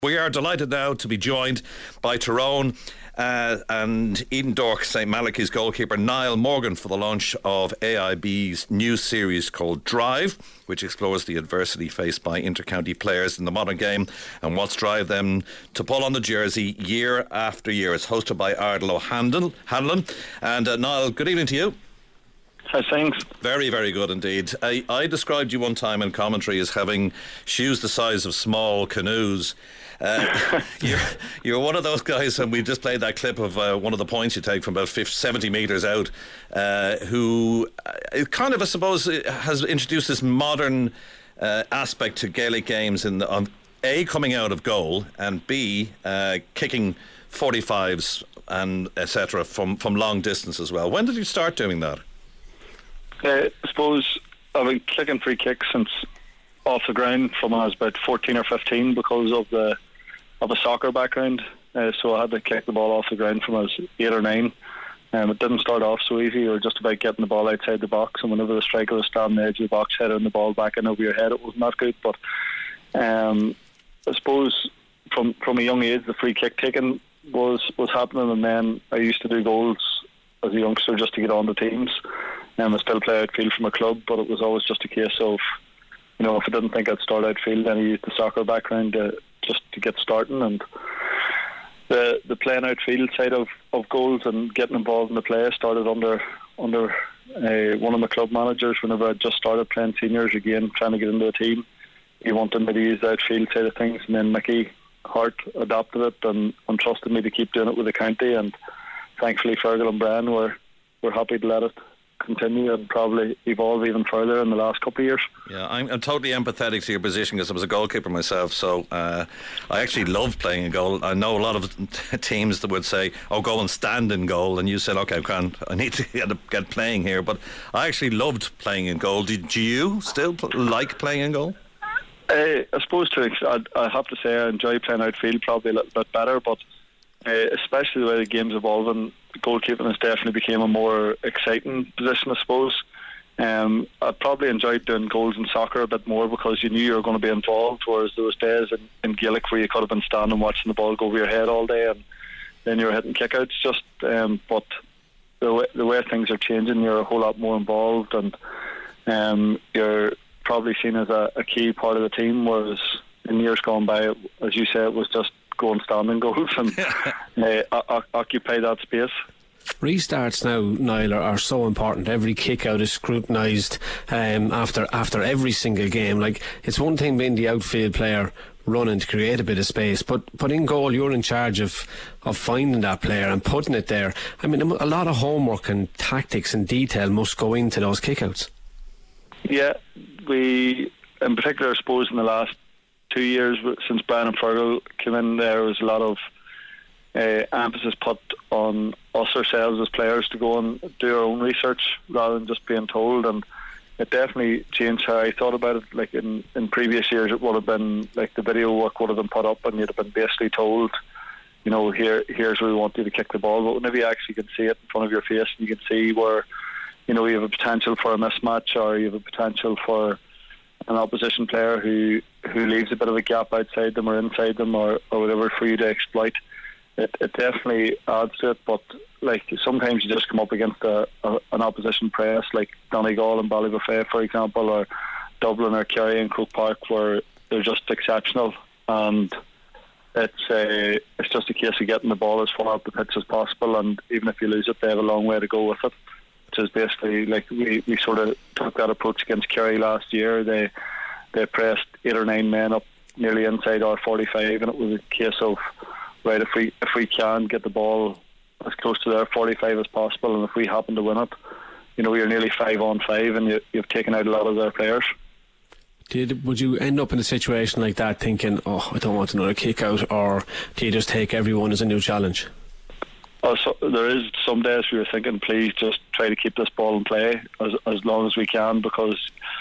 We are delighted now to be joined by Tyrone and Eden Dork St Malachy's goalkeeper Niall Morgan for the launch of AIB's new series called Drive, which explores the adversity faced by inter-county players in the modern game and what's drive them to pull on the jersey year after year. It's hosted by Ardal O'Hanlon. And Niall, good evening to you. How's things? Very, very good indeed. I described you one time in commentary as having shoes the size of small canoes. You're one of those guys, and we just played that clip of one of the points you take from about 70 metres out, who kind of, I suppose, has introduced this modern aspect to Gaelic games in A, coming out of goal, and B, kicking 45s and etc. from long distance as well. When did you start doing that? I suppose I've been kicking free kicks since off the ground from when I was about 14 or 15 because of a soccer background. So I had to kick the ball off the ground from when I was 8 or 9. It didn't start off so easy. It was just about getting the ball outside the box, and whenever the striker was standing on the edge of the box heading the ball back in over your head, it wasn't that good. But I suppose from a young age the free kick taking was happening, and then I used to do goals as a youngster just to get on the teams. I still play outfield from a club, but it was always just a case of, if I didn't think I'd start outfield, then I used the soccer background just to get starting. And the playing outfield side of goals and getting involved in the play started under one of my club managers whenever I just started playing seniors again, trying to get into the team. He wanted me to use the outfield side of things, and then Mickey Hart adopted it and trusted me to keep doing it with the county. And thankfully Fergal and Brian were happy to let it continue and probably evolve even further in the last couple of years. Yeah, I'm totally empathetic to your position because I was a goalkeeper myself, so I actually loved playing in goal. I know a lot of teams that would say, go and stand in goal, and you said, okay, I need to get playing here, but I actually loved playing in goal. Do you still like playing in goal? I suppose I have to say I enjoy playing outfield probably a little bit better, but especially the way the game's evolving, goalkeeping has definitely became a more exciting position, I suppose. I probably enjoyed doing goals in soccer a bit more because you knew you were going to be involved, whereas there was days in Gaelic where you could have been standing watching the ball go over your head all day and then you were hitting kickouts. But the way things are changing, you're a whole lot more involved, and you're probably seen as a key part of the team, whereas in years gone by, as you say, it was just go and stand in goals and occupy that space. Restarts now, Niall, are so important. Every kick out is scrutinised after every single game. Like, it's one thing being the outfield player running to create a bit of space, but in goal you're in charge of finding that player and putting it there. I mean, a lot of homework and tactics and detail must go into those kickouts. Yeah, we in particular, I suppose, in the last 2 years since Brian and Fergal came in, there was a lot of emphasis put on us ourselves as players to go and do our own research rather than just being told, and it definitely changed how I thought about it. Like in previous years, it would have been like the video work would have been put up and you'd have been basically told, here's where we want you to kick the ball, but whenever you actually can see it in front of your face and you can see where you have a potential for a mismatch or you have a potential for an opposition player who leaves a bit of a gap outside them or inside them or whatever for you to exploit, it definitely adds to it. But like sometimes you just come up against an opposition press like Donegal and Ballybuffet, for example, or Dublin or Kerry and Croke Park, where they're just exceptional, and it's just a case of getting the ball as far up the pitch as possible, and even if you lose it, they have a long way to go with it. Which is basically like we sort of took that approach against Kerry last year. They pressed 8 or 9 men up nearly inside our 45, and it was a case of, right, if we can get the ball as close to their 45 as possible, and if we happen to win it, you're nearly 5-on-5 and you've taken out a lot of their players. Would you end up in a situation like that thinking, I don't want another kick out, or do you just take everyone as a new challenge? So there is some days we were thinking, please just try to keep this ball in play as long as we can, because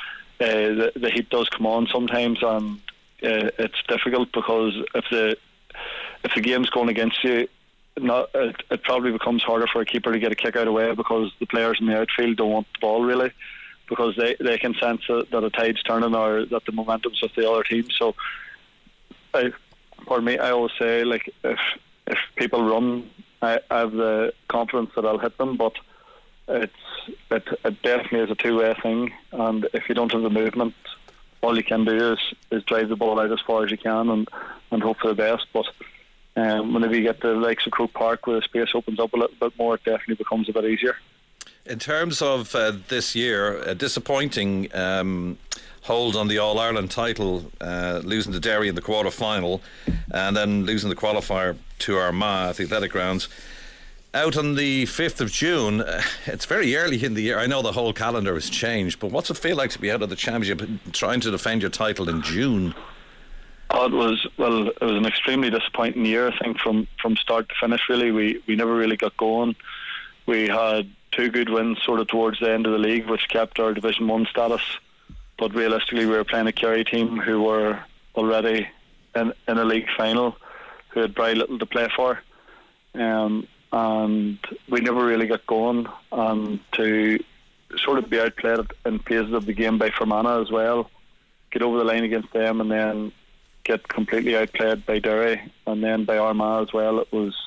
the heat does come on sometimes, and it's difficult because if the game's going against you, it probably becomes harder for a keeper to get a kick out away because the players in the outfield don't want the ball really, because they can sense that the tide's turning or that the momentum's with the other team. So pardon me, I always say, like, if people run, I have the confidence that I'll hit them, but it definitely is a two-way thing, and if you don't have the movement, all you can do is drive the ball out as far as you can and hope for the best. But whenever you get the likes of Croke Park where the space opens up a little bit more, it definitely becomes a bit easier. In terms of this year, a disappointing hold on the All-Ireland title, losing to Derry in the quarter-final and then losing the qualifier to Armagh at the Athletic Grounds. Out on the 5th of June, it's very early in the year. I know the whole calendar has changed, but what's it feel like to be out of the championship trying to defend your title in June? It was an extremely disappointing year, I think, from start to finish, really. We never really got going. We had 2 good wins sort of towards the end of the league, which kept our Division 1 status. But realistically, we were playing a Kerry team who were already in a league final, who had very little to play for. And we never really got going. And to sort of be outplayed in phases of the game by Fermanagh as well, get over the line against them and then get completely outplayed by Derry and then by Armagh as well, it was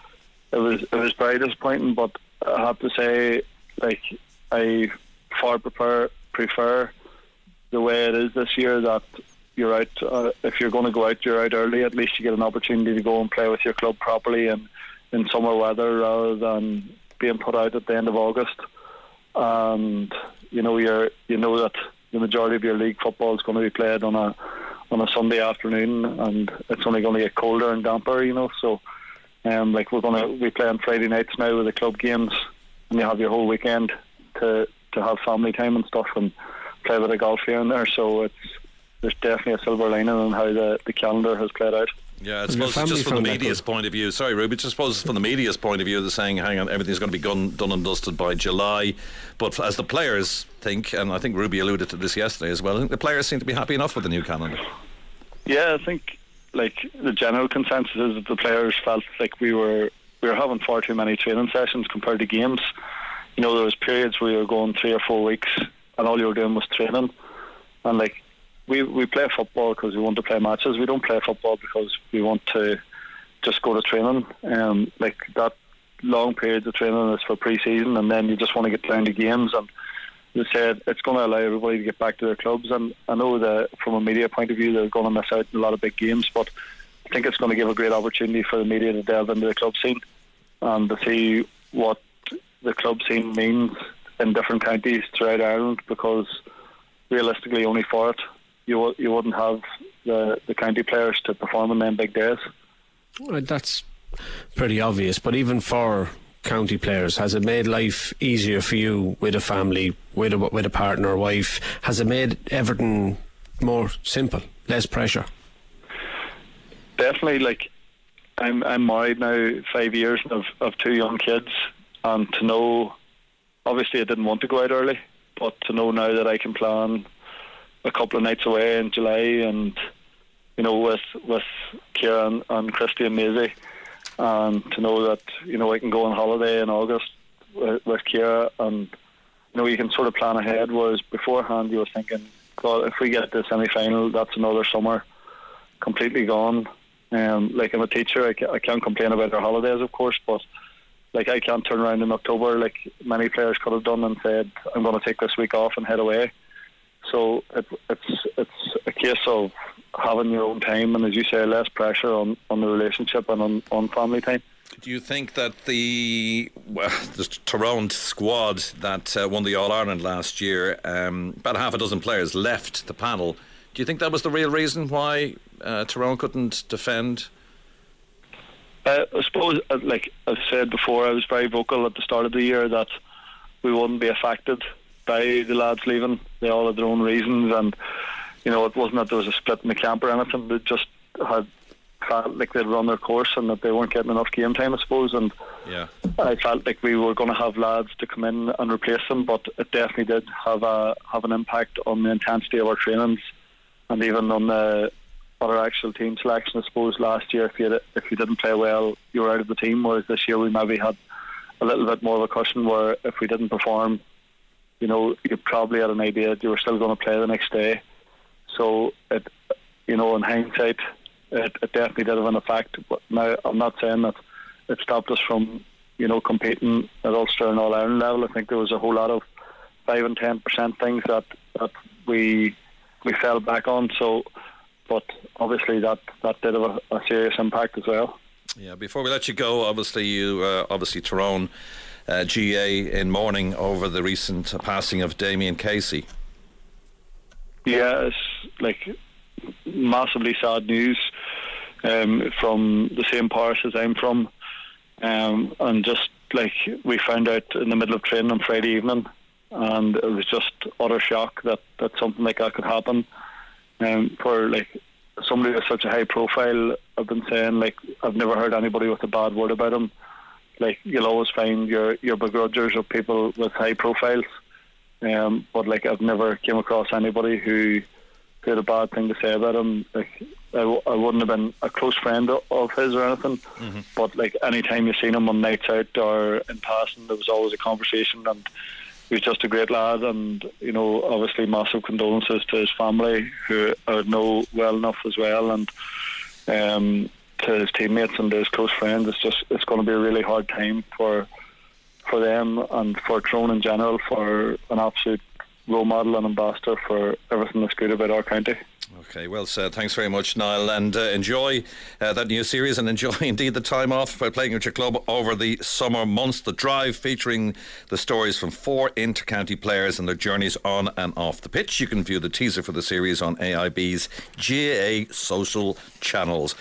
very disappointing. But I have to say, like, I far prefer the way it is this year, that you're out, if you're going to go out, you're out early. At least you get an opportunity to go and play with your club properly and in summer weather, rather than being put out at the end of August. And you know that the majority of your league football is going to be played on a Sunday afternoon, and it's only going to get colder and damper, so like, we're going to be playing Friday nights now with the club games, and you have your whole weekend to have family time and stuff and play a bit of golf here and there. So there's definitely a silver lining on how the calendar has played out. Yeah, I suppose just from the media's point of view. Sorry, Ruby. Just suppose from the media's point of view, they're saying, hang on, everything's going to be done and dusted by July. But as the players think, and I think Ruby alluded to this yesterday as well, I think the players seem to be happy enough with the new calendar. Yeah, I think, like, the general consensus is that the players felt like we were having far too many training sessions compared to games. There was periods where you were going 3 or 4 weeks and all you were doing was training. And, like, we play football because we want to play matches. We don't play football because we want to just go to training. Like, that long periods of training is for pre-season, and then you just want to get down to games. And they said it's going to allow everybody to get back to their clubs. And I know that from a media point of view, they're going to miss out on a lot of big games, but I think it's going to give a great opportunity for the media to delve into the club scene and to see what the club scene means in different counties throughout Ireland, because realistically, only for it, you wouldn't have the county players to perform on them big days. Well, that's pretty obvious, but even for county players, has it made life easier for you with a family, with a partner or wife? Has it made everything more simple, less pressure? Definitely. Like, I'm married now 5 years and of 2 young kids, and to know, obviously I didn't want to go out early, but to know now that I can plan a couple of nights away in July, and with Ciara and Christy and Maisie, and to know that I can go on holiday in August with Ciara, and you can sort of plan ahead. Whereas beforehand you were thinking, God, if we get to the semi-final, that's another summer completely gone. Like, I'm a teacher, I can't complain about our holidays, of course, but like, I can't turn around in October like many players could have done and said, I'm going to take this week off and head away. So it's a case of having your own time, and as you say, less pressure on the relationship and on family time. Do you think that the Tyrone squad that won the All-Ireland last year, about half a dozen players left the panel, do you think that was the real reason why Tyrone couldn't defend? I suppose, like I've said before, I was very vocal at the start of the year that we wouldn't be affected by the lads leaving. They all had their own reasons, and it wasn't that there was a split in the camp or anything. They just had felt like they'd run their course and that they weren't getting enough game time, I suppose. And yeah, I felt like we were going to have lads to come in and replace them, but it definitely did have an impact on the intensity of our trainings, and even on the other actual team selection. I suppose last year, if you didn't play well, you were out of the team. Whereas this year, we maybe had a little bit more of a cushion where if we didn't perform, you probably had an idea that you were still going to play the next day. So in hindsight, it definitely did have an effect. But now, I'm not saying that it stopped us from, competing at Ulster and All Ireland level. I think there was a whole lot of 5 and 10% things that we fell back on. So, but obviously that did have a serious impact as well. Yeah. Before we let you go, obviously Tyrone GA in mourning over the recent passing of Damien Casey. Yeah, it's massively sad news from the same parish as I'm from, and just we found out in the middle of training on Friday evening, and it was just utter shock that something like that could happen. For somebody with such a high profile, I've been saying I've never heard anybody with a bad word about him. You'll always find your begrudgers of people with high profiles, but I've never came across anybody who had a bad thing to say about him. I wouldn't have been a close friend of his or anything, but any time you seen him on nights out or in passing, there was always a conversation, and he was just a great lad. And obviously massive condolences to his family, who I would know well enough as well, and to his teammates and to his close friends. It's going to be a really hard time for them and for Tyrone in general, for an absolute role model and ambassador for everything that's good about our county. Okay, well said. Thanks very much, Niall, and enjoy that new series, and enjoy indeed the time off by playing with your club over the summer months. The Drive, featuring the stories from 4 inter-county players and their journeys on and off the pitch. You can view the teaser for the series on AIB's GAA social channels.